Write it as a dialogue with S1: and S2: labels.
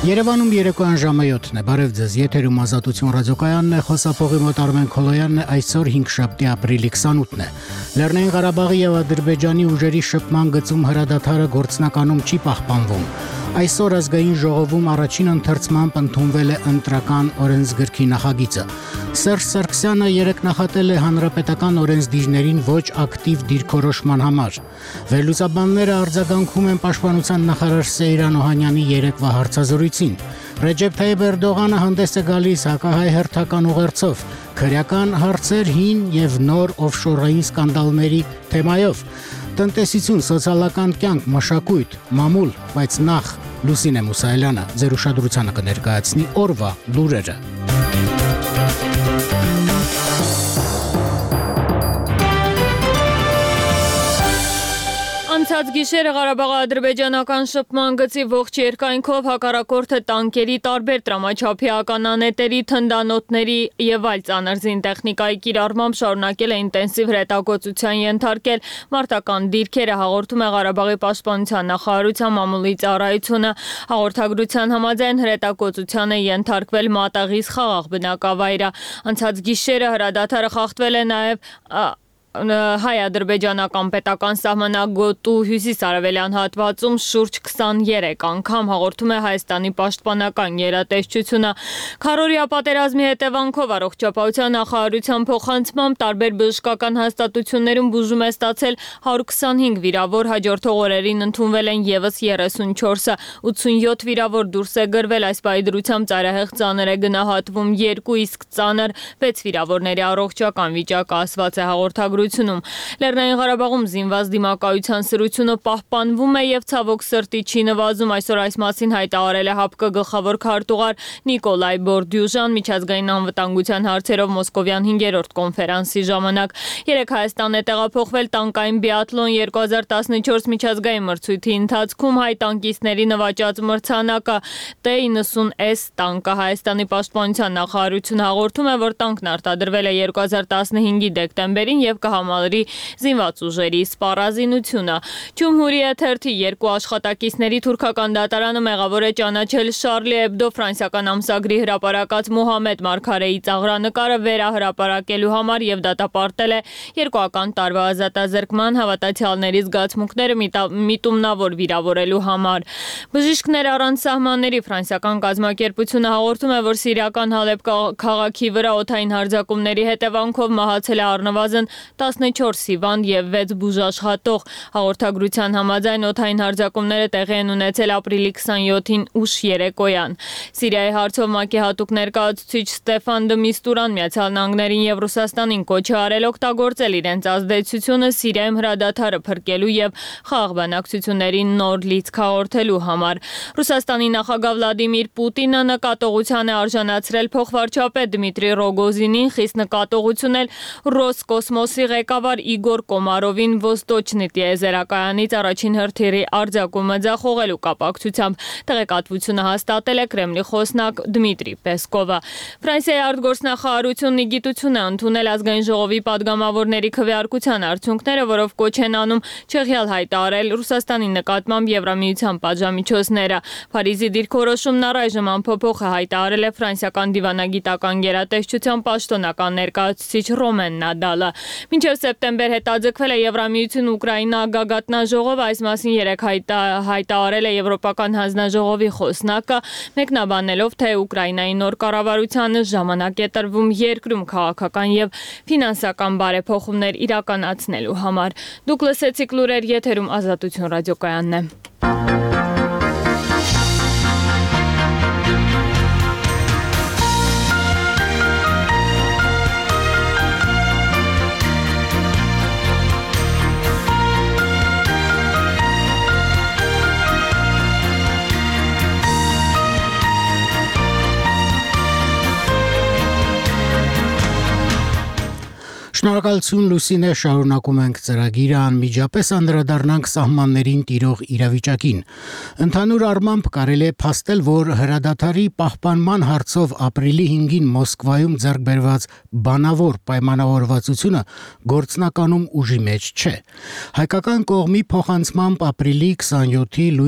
S1: Երևանում երեկոյան ժամը 7-ն է, բարև ձեզ, եթերում Ազատություն ռադիոկայանն է, խոսափողի մոտ Արմեն Քոլոյանն է, այսօր 5-շաբթի ապրիլի 28-ն է։ Լեռնային Ղարաբաղի եւ Ադրբեջանի ուժերի շփման գծում հրադադարը գործնականում չի պահպանվում։ Այսօր ազգային ժողովում առաջին ընթերցմամբ ընդունվել է ընտրական օրենսգրքի նախագիծը։ Սերժ Սարգսյանը երեկ նախատել է հանրապետական օրենսդիրներին ոչ ակտիվ դիրքորոշման համար։ Վերլուծաբանները արձագանքում են պաշտպանության նախարար Սեյրան Օհանյանի երեկվա հարցազրույցին։ Ռեջեփ Թայիփ Էրդողանը հանդես է գալիս հակահայ հերթական ուղերձով, քրեական հարցեր, հին եւ նոր օֆշորային սկանդալների թեմայով։ Տնտեսություն, սոցիալական կյանք, մշակույթ, մամուլ, բայց նախ Լուսինե Մուսայելյանը ձեր ուշադրությանը կներկայացնի օրվա լուրերը։
S2: Անցած գիշերը Ղարաբաղ-ադրբեջանական շփման գծի ողջ երկայնքով հակառակորդը տանկերի, տարբեր տրամաչափի ականանետերի, թնդանոթների եւ այլ ծանր զինտեխնիկայի կիրառմամբ շարունակել է ինտենսիվ հրետակոծության ենթարկել մարտական դիրքերը, հաղորդում է Ղարաբաղի պաշտպանության նախարարության մամուլի ծառայությունը։ Հաղորդագրության համաձայն հրետակոծության է ենթարկվել Մատաղիս խաղաղ բնակավայրը։ Անցած գիշերը հրադադարը խախտվել է նաեւ հայ-ադրբեջանական պետական սահմանագոտու հյուսիս-արևելյան հատվածում շուրջ 23 անգամ, հաղորդում է Հայաստանի պաշտպանական գերատեսչությունը։ Քառօրյա պատերազմի հետևանքով առողջապահության նախարարության փոխանցմամբ տարբեր բժշկական հաստատություններում բուժում է ստացել 125 վիրավոր, հաջորդող օրերին ընդունվել են եւս 34-ը, 87 վիրավոր դուրս է գրվել, այս պայդրությամբ ծայրահեղ ծանր է գնահատվում 2, իսկ ծանր 6 վիրավորների առողջական վիճակը ասված է հաղորդագրությունում։ Լեռնային Ղարաբաղում զինված դիմակայության սրությունը պահպանվում է եւ ցավոք սրտի չի նվազում, այսօր այս մասին հայտարարել է ՀԱՊԿ գլխավոր քարտուղար Նիկոլայ Բորդյուժան միջազգային անվտանգության հարցերով Մոսկովյան 5-րդ կոնֆերանսի ժամանակ։ Երեկ Հայաստան է տեղափոխվել տանկային բիաթլոն 2014 միջազգային մրցույթի ընթացքում հայ տանկիստների նվաճած մրցանակը T-90S տանկը։ Հայաստանի պաշտպանության նախարարությունը հաղորդում է, որ տանկն արտադրվել է 2015-ի դեկտեմբերին եւ կհամալրի զինված ուժերի սպառազինությունը։ Ջումհուրիյա թերթի երկու աշխատակիցների թուրքական դատարանը մեղավոր է ճանաչել Շարլի Էբդո ֆրանսիական ամսագրի հրապարակած Մուհամեդ Մարգարեի ծաղրանկարը վերահրապարակելու համար եւ դատապարտել է 2 տարվա ազատազրկման, հավատացյալների զգացմունքները միտումնավոր վիրավորելու համար։ Բժիշկներ առանց սահմանների ֆրանսիական կազմակերպությունը հաղորդում է, որ սիրիական Հալեբ քաղաքի վրա օդային հարձակումների հետևանքով մահացել է առնվազն 14 հիվանդ եւ 6 բուժաշխատող։ Հաղորդագրության համաձայն օդային հարձակումները տեղի են ունեցել ապրիլի 27-ին ուշ երեկոյան։ Սիրիայի հարցով ՄԱԿ-ի հատուկ ներկայացուցիչ Ստեֆան դը Միստուրան Միացյալ Նահանգներին եւ Ռուսաստանին կոչ է արել օգտագործել իրենց ազդեցությունը Սիրիայում հրադադարը փրկելու եւ խաղաղ բանակցություններին նոր լիցք հաղորդելու համար։ Ռուսաստանի նախագահ Վլադիմիր Պուտինը նկատողության է արժանացրել փոխվարչապետ Դմիտրի Ռոգոզինին, խիստ նկատողություն էլ Ռոսկոսմոսի ղեկավար Իգոր Կոմարովին Ոստոչնի տիեզերականից առաջին հրթիռի արձակումը ձախողելու կապակցությամբ տեղեկատվությունը հաստատել է Կրեմլի խոսնակ Դմիտրի Պեսկովը։ Ֆրանսիայի արտգործնախարարությունն ի գիտություն է ընդունել ազգային ժողովի падգամավորների քվեարկության արդյունքները, որով կոչ են անում չեղյալ հայտարարել Ռուսաստանի նկատմամբ Եվրամիության պատժամիջոցները։ Փարիզի դիրքորոշումն առայժմ անփոփոխ է հայտարարել է ֆրանսիական դիվանագիտական գերատեսչության պաշտոնական ներկայացուցիչ Ռոմեն Նադալը։ Մինչև սեպտեմբեր հետաձգվել է Եվրամիություն Ուկրաինա գագաթնաժողով, այս մասին երեկ հայտարարել է Եվրոպական հանձնաժողովի խոսնակը, մեկնաբանելով, թե Ուկրաինայի նոր կառավարությանը ժամանակ է տրվում երկրում քաղաքական եւ ֆինանսական բարեփոխումներ իրականացնելու համար։ Դուք լսեցիք լուրեր, եթերում Ազատություն ռադիոկայանն է։
S1: Շնորհակալություն Լուսինե, շարունակում ենք ծրագիրը, անմիջապես անդրադառնանք սահմաններին տիրող իրավիճակին։ Ընդհանուր առմամբ կարելի է փաստել, որ հրադադարի պահպանման հարցով ապրիլի 5-ին Մոսկվայում ձեռք բերված բանավոր պայմանավորվածությունը գործնականում ուժի մեջ չէ։ Հայկական կողմի փոխանցմամբ ապրիլի 27-ի